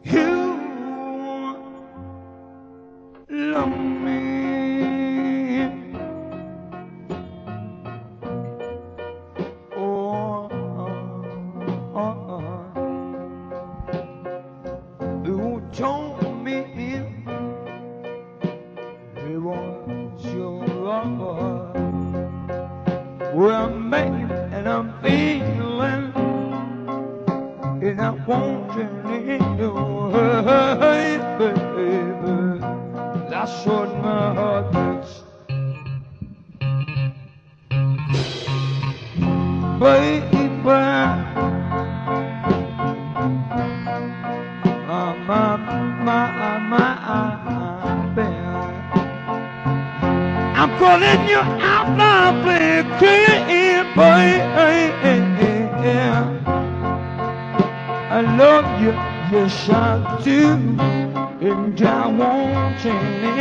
You love me. Oh, you told me it was your love. Well, maybe, and I'm feeling, and I want you in your way, baby. That's what my heart thinks. Baby, I'm calling you out now, baby, baby. I love you, yes I do, and I want you,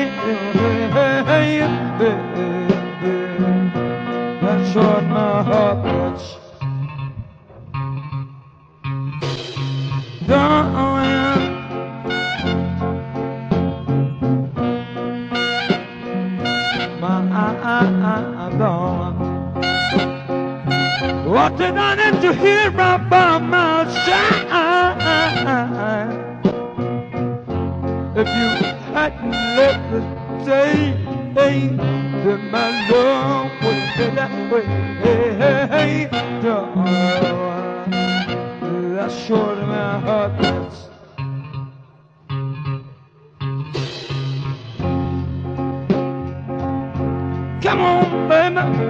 baby. That's what my heart wants. Darling, my darling, what did I need to hear about my side? If you hadn't let the day that my love would be that way, darling, that's what my heart wants. Come on, baby.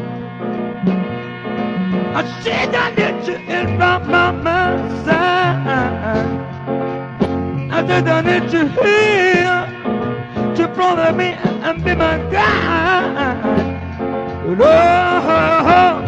I said I need you in my side. I said I need you here to brother me and be my guide. Oh,